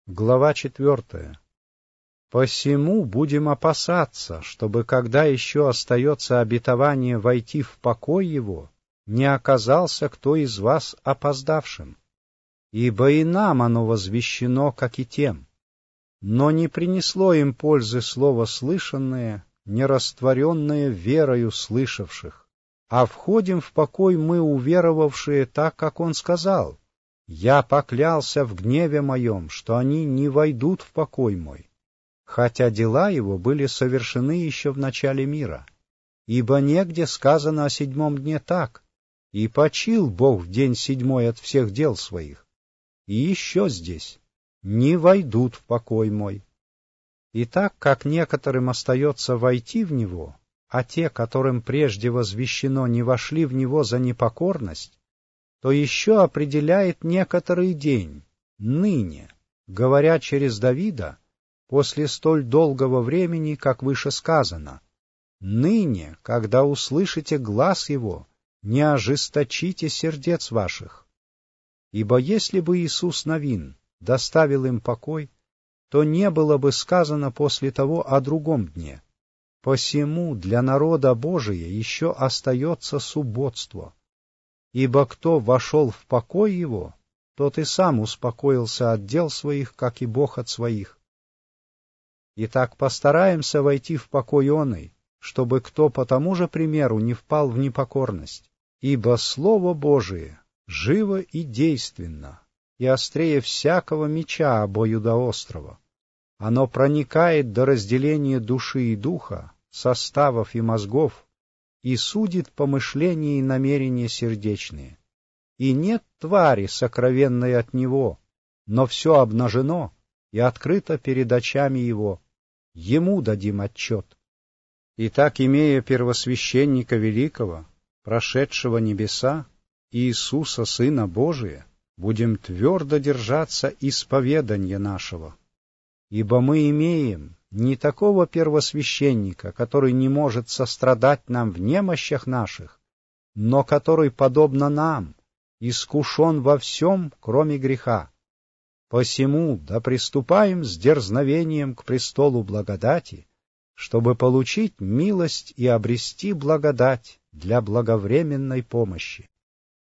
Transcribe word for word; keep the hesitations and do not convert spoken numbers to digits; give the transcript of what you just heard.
Глава четвертая. «Посему будем опасаться, чтобы, когда еще остается обетование войти в покой его, не оказался кто из вас опоздавшим. Ибо и нам оно возвещено, как и тем. Но не принесло им пользы слово слышанное, не растворенное верою слышавших. А входим в покой мы, уверовавшие, так, как он сказал: «Я поклялся в гневе моем, что они не войдут в покой мой», хотя дела его были совершены еще в начале мира. Ибо негде сказано о седьмом дне так: «И почил Бог в день седьмой от всех дел своих». И еще здесь: «Не войдут в покой мой». И так как некоторым остается войти в него, а те, которым прежде возвещено, не вошли в него за непокорность, то еще определяет некоторый день, ныне, говоря через Давида, после столь долгого времени, как выше сказано: «Ныне, когда услышите глас его, не ожесточите сердец ваших». Ибо если бы Иисус Навин доставил им покой, то не было бы сказано после того о другом дне. Посему для народа Божия еще остается субботство. Ибо кто вошел в покой его, тот и сам успокоился от дел своих, как и Бог от своих. Итак, постараемся войти в покой оный, чтобы кто по тому же примеру не впал в непокорность. Ибо Слово Божие живо и действенно, и острее всякого меча обоюдоострого. Оно проникает до разделения души и духа, составов и мозгов, и судит помышления и намерения сердечные. И нет твари, сокровенной от него, но все обнажено и открыто перед очами его. Ему дадим отчет. Итак, имея первосвященника великого, прошедшего небеса, Иисуса, Сына Божия, будем твердо держаться исповедания нашего. Ибо мы имеем не такого первосвященника, который не может сострадать нам в немощах наших, но который, подобно нам, искушен во всем, кроме греха. Посему да приступаем с дерзновением к престолу благодати, чтобы получить милость и обрести благодать для благовременной помощи.